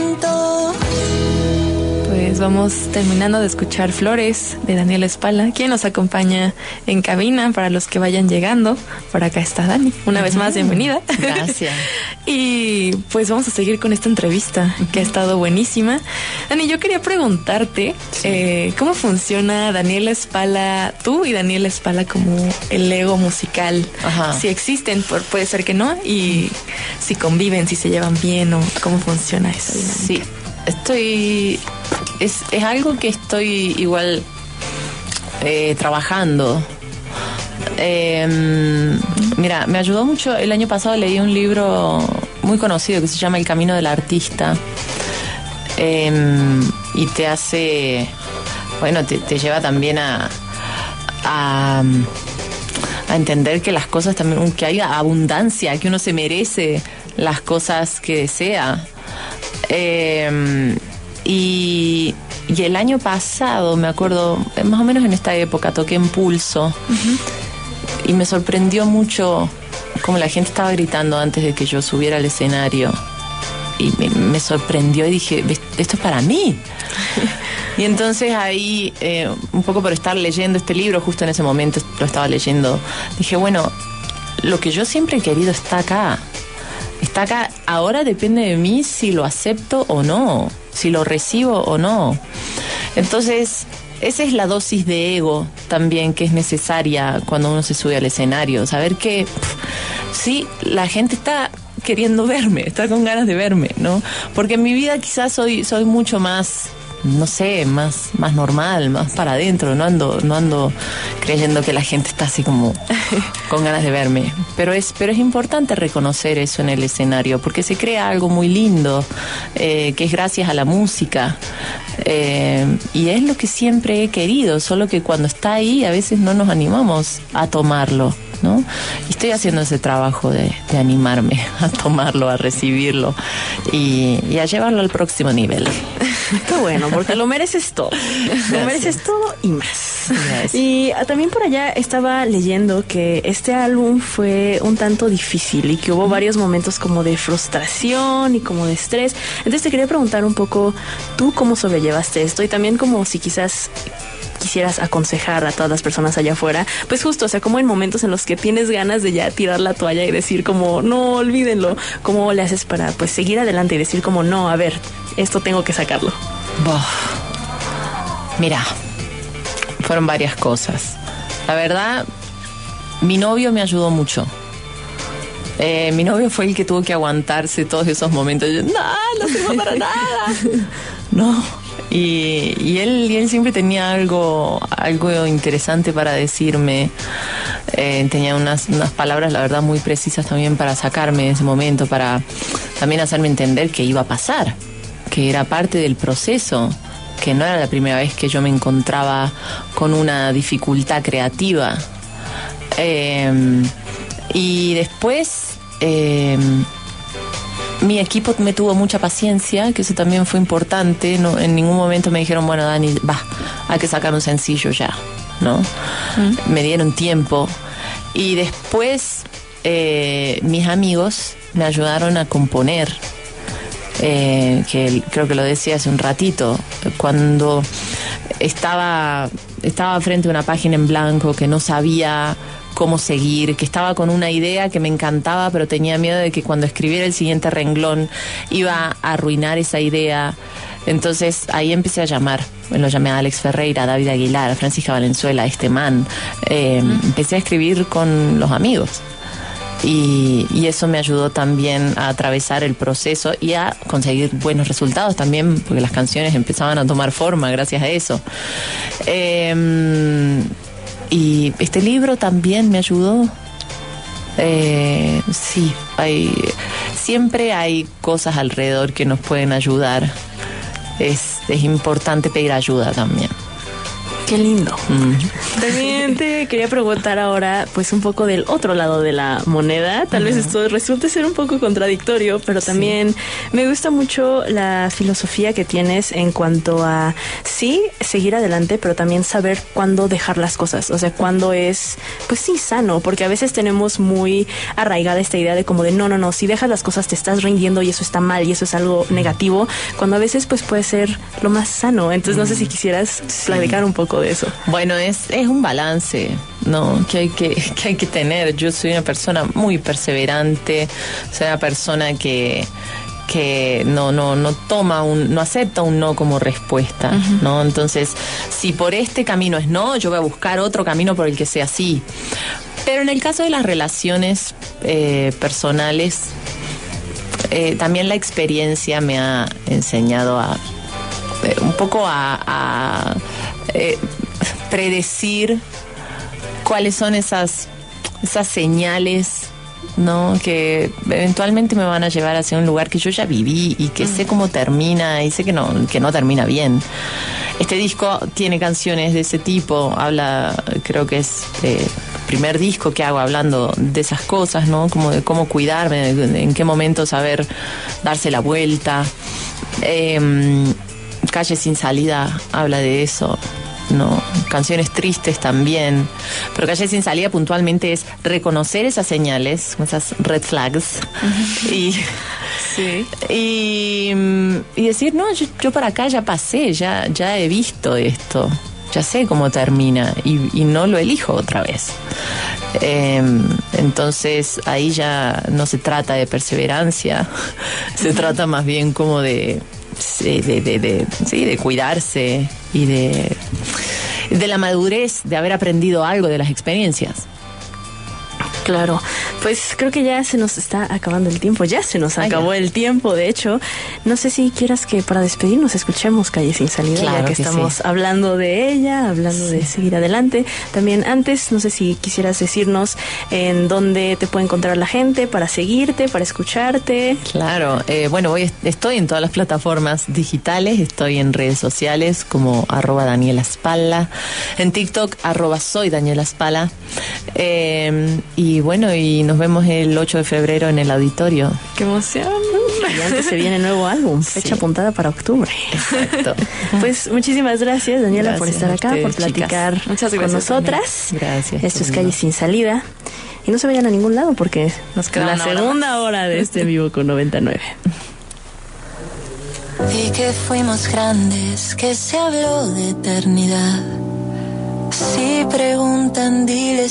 momento. Pues vamos terminando de escuchar Flores de Daniela Espala, quien nos acompaña en cabina para los que vayan llegando. Por acá está Dani. Una vez más, bienvenida. Gracias. Y pues vamos a seguir con esta entrevista que ha estado buenísima. Dani, yo quería preguntarte cómo funciona Daniela Espala, tú y Daniela Espala como el Lego musical. Ajá. Si existen, puede ser que no, y si conviven, si se llevan bien o cómo funciona esa dinámica. Sí, es algo que estoy igual trabajando. Mira, me ayudó mucho. El año pasado leí un libro muy conocido que se llama El Camino del Artista, y te hace, bueno, te lleva también a entender que las cosas también, que hay abundancia, que uno se merece las cosas que desea. Y el año pasado, me acuerdo, más o menos en esta época, toqué en Pulso. Y me sorprendió mucho cómo la gente estaba gritando antes de que yo subiera al escenario. Y me sorprendió y dije, esto es para mí. Y entonces ahí, un poco por estar leyendo este libro, justo en ese momento lo estaba leyendo, dije, bueno, lo que yo siempre he querido está acá. Está acá, ahora depende de mí si lo acepto o no, si lo recibo o no. Entonces, esa es la dosis de ego también que es necesaria cuando uno se sube al escenario. Saber que, sí, la gente está queriendo verme, está con ganas de verme, ¿no? Porque en mi vida quizás soy mucho más, no sé, más normal, más para adentro. No ando creyendo que la gente está así como con ganas de verme. Pero es importante reconocer eso en el escenario, porque se crea algo muy lindo, que es gracias a la música. Y es lo que siempre he querido, solo que cuando está ahí a veces no nos animamos a tomarlo, ¿no? Y estoy haciendo ese trabajo de animarme a tomarlo, a recibirlo y a llevarlo al próximo nivel. Qué bueno, porque lo mereces todo. Lo mereces todo y más. Gracias. Y también por allá estaba leyendo que este álbum fue un tanto difícil y que hubo varios momentos como de frustración y como de estrés. Entonces te quería preguntar un poco, ¿tú cómo sobrellevaste esto? Y también como si quizás quisieras aconsejar a todas las personas allá afuera, pues justo, o sea, como en momentos en los que tienes ganas de ya tirar la toalla y decir como, no, olvídenlo, ¿cómo le haces para pues seguir adelante y decir como, no, a ver, esto tengo que sacarlo? Mira, fueron varias cosas. La verdad, mi novio me ayudó mucho. Mi novio fue el que tuvo que aguantarse todos esos momentos. Yo, no sirvo para nada. No. Y él siempre tenía algo interesante para decirme. Tenía unas palabras, la verdad, muy precisas también para sacarme de ese momento, para también hacerme entender que iba a pasar, que era parte del proceso, que no era la primera vez que yo me encontraba con una dificultad creativa. Y después mi equipo me tuvo mucha paciencia, que eso también fue importante. No, en ningún momento me dijeron, bueno, Dani, hay que sacar un sencillo ya, ¿no? Me dieron tiempo. Y después mis amigos me ayudaron a componer, que creo que lo decía hace un ratito, cuando estaba frente a una página en blanco, que no sabía cómo seguir, que estaba con una idea que me encantaba, pero tenía miedo de que cuando escribiera el siguiente renglón iba a arruinar esa idea. Entonces ahí empecé a llamar. Lo llamé a Alex Ferreira, a David Aguilar, a Francisca Valenzuela, a este man. Empecé a escribir con los amigos. Y eso me ayudó también a atravesar el proceso y a conseguir buenos resultados también, porque las canciones empezaban a tomar forma gracias a eso. Y este libro también me ayudó. Sí, siempre hay cosas alrededor que nos pueden ayudar. Es importante pedir ayuda también. Qué lindo. También te quería preguntar ahora, pues un poco del otro lado de la moneda. Tal vez esto resulte ser un poco contradictorio, pero también me gusta mucho la filosofía que tienes en cuanto a, sí, seguir adelante, pero también saber cuándo dejar las cosas. O sea, cuándo es, pues sí, sano, porque a veces tenemos muy arraigada esta idea de como de no, si dejas las cosas te estás rindiendo y eso está mal y eso es algo negativo, cuando a veces pues puede ser lo más sano. Entonces no sé si quisieras platicar un poco de eso. Bueno, es un balance, ¿no? Que hay que tener. Yo soy una persona muy perseverante, soy una persona que no toma no acepta un no como respuesta, ¿no? Entonces, si por este camino es no, yo voy a buscar otro camino por el que sea sí. Pero en el caso de las relaciones personales, también la experiencia me ha enseñado un poco a predecir cuáles son esas señales, ¿no? Que eventualmente me van a llevar hacia un lugar que yo ya viví y que sé cómo termina y sé que no termina bien. Este disco tiene canciones de ese tipo, creo que es el primer disco que hago hablando de esas cosas, ¿no? Como de cómo cuidarme, en qué momento saber darse la vuelta. Calle sin salida habla de eso, ¿no? Canciones tristes también, pero Calle sin salida puntualmente es reconocer esas señales, esas red flags, y decir, no, yo para acá ya pasé, ya he visto esto, ya sé cómo termina y no lo elijo otra vez. Entonces ahí ya no se trata de perseverancia, se trata más bien como de cuidarse y de la madurez, de haber aprendido algo de las experiencias. Claro, pues creo que ya se nos está acabando el tiempo, ya se nos acabó el tiempo, de hecho. No sé si quieras que para despedirnos escuchemos Calle sin salida, claro, ya que estamos hablando de ella, hablando de seguir adelante. También antes, no sé si quisieras decirnos en dónde te puede encontrar la gente para seguirte, para escucharte. Claro, bueno, estoy en todas las plataformas digitales, estoy en redes sociales como @DanielaSpalla, en TikTok @soyDanielaSpalla, y bueno, y nos vemos el 8 de febrero en el auditorio. ¡Qué emoción! Y antes se viene nuevo álbum, fecha apuntada para octubre. Exacto. Pues muchísimas gracias, Daniela, por estar acá, ustedes, por platicar con nosotras. También. Gracias. Esto es Calle sin salida. Y no se vayan a ningún lado porque nos queda la segunda hora de este Vivo con 99. Vi que fuimos grandes, que se habló de eternidad. Si preguntan, diles